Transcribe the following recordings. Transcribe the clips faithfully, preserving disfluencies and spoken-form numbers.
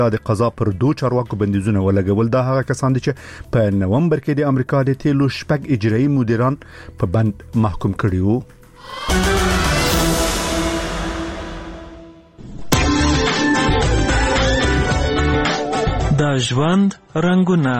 د قضا پر دوه چارواکو بندیزونه ولګول. دا هغه کسان دي چې په نومبر کې د امریکا د تیلو شپږ اجرایي مدیران په بند محکوم کړي وو. د ژوند رنگونه.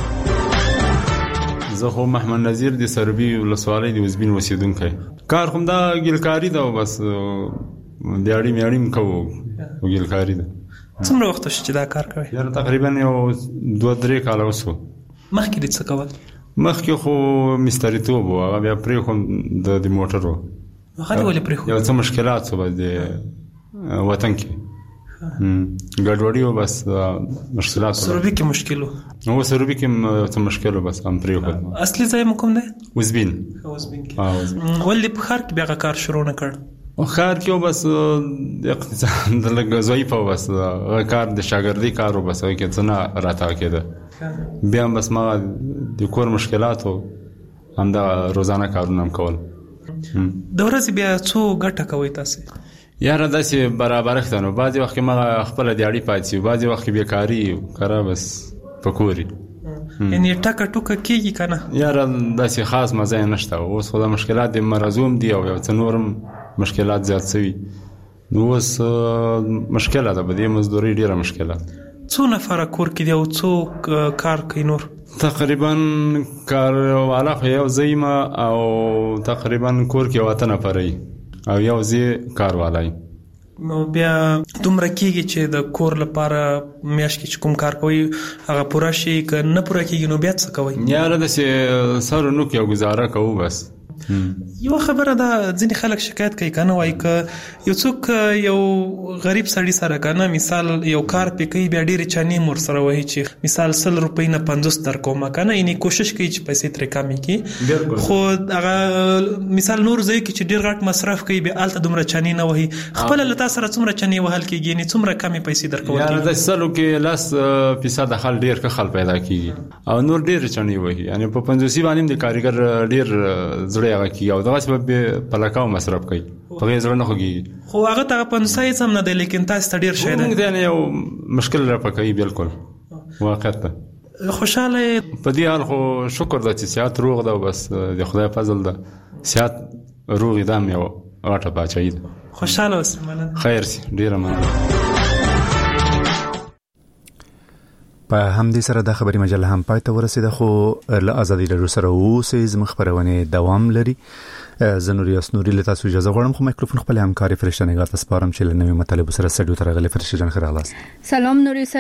زه خو محمد نظیر د سربي ولسوالۍ د وزبین اوسیدونکی. کار خو دا ګلکاري ده، بس دیاړي میاړي کوو ګلکاري ده. څومره وخت چې دا کار کوي؟ یاره تقریبا یو دوه درې کاله وسو. مخکې دې څه کول؟ مخکې خو مستریتوب و، هغه بیا پرې خو د د موټر و. هغه دې ولې پرې خو؟ یو څه مشکلات و د وطن کې ګډوډي و، بس مشکلات سروبي کې مشکل و. هو سروبي کې څه مشکل و، بس هم پرې خو. اصلي ځای مو کوم دی؟ وزبین. وزبین کې. ها وزبین. ولې په ښار کې بیا کار شروع نه کړ؟ خار کې بس اقتصاد د لګ ضعیف و، بس کار د شاګردي کار و، بس کې څه نه راته کېده. بیا بس ما د کور مشکلات و، هم دا روزانه کارونه کول. د ورځې بیا څو ګټه کوي تاسو؟ یاره داسې برابرښت نو بعضې وخت کې ما خپله دیاړي پاتې شي، بعضې وخت کې بیکاري کاره بس پکوري. یعنی ټکه ټوکه کېږي که نه؟ یاره داسې خاص مزه یې نشته. اوس خو دا مشکلات د مرضوم دي او یو څه نورم مشکلات زیات شوي نو اوس مشکله ده، په دې مزدوري ډېره مشکله. څو نفره کور کې دی او څو کار کوي نور؟ تقریبا کاروالا خو یو زه یم او تقریبا کور کې یو اته نفره او یو زه کاروالا یم. نو بیا دومره کېږي چې د کور لپاره میاشت کې چې کوم کار کوي هغه پوره شي، که نه پوره کېږي نو بیا څه کوئ؟ یاره داسې سر و نوک یو ګزاره کوو بس. یو خبره ده، ځینې خلک شکایت کوي که نه وایي که یو څوک یو غریب سړي سره که نه مثال یو کار پې کوي بیا ډېرې چانې مور سره وهي چې مثال سل روپۍ نه پنځوس درکومه که نه، یعنې کوشش کوي چې پیسې ترې کمې کړي، خو هغه مثال نور ځای کې چې ډېر غټ مصرف کوي بیا هلته دومره چانې نه وهي. خپله له تا سره څومره چانې وهل کېږي؟ یعنې څومره کمې پیسې درکول کېږي؟ یاره د سلو کې لس فیصده خل ډېر ښه خل پیدا کېږي او نور ډېرې چانې وهي. یعنې په پنځوسي باندې د کارګر ډېر زړه هغه کېږي او دغسې به په لکاو مصرف کوي، په هغې زړه نه خوږېږي. خو هغه ته هغه پنځوسه هېڅ هم نه دی، لیکن تاسې ته ډېر شی دی. موږ یعنې یو مشکل را پکوي، بلکل واقعیت ده. خوشحاله یې؟ په دې حال خو شکر ده چې صحت روغ ده، بس د خدای فضل ده. صحت روغ دا هم یو غټه باچایي ده. خوشحاله اوسې. مننه. خیر سي، ډېره مننه. په همدې سره د خبري مجله هم پای ته ورسېده، خو له ازادي لرو سره اوسئ. زموږ خبرونه دوام لري. زه نور یاس نوري له تاسو اجازه غواړم، خو میکروفون خپل همکاري فرشته نګار ته سپارم چې له نوې مطالب سره سټډیو ته راغلي. فرشته جان خیر اغلاس. سلام نوري.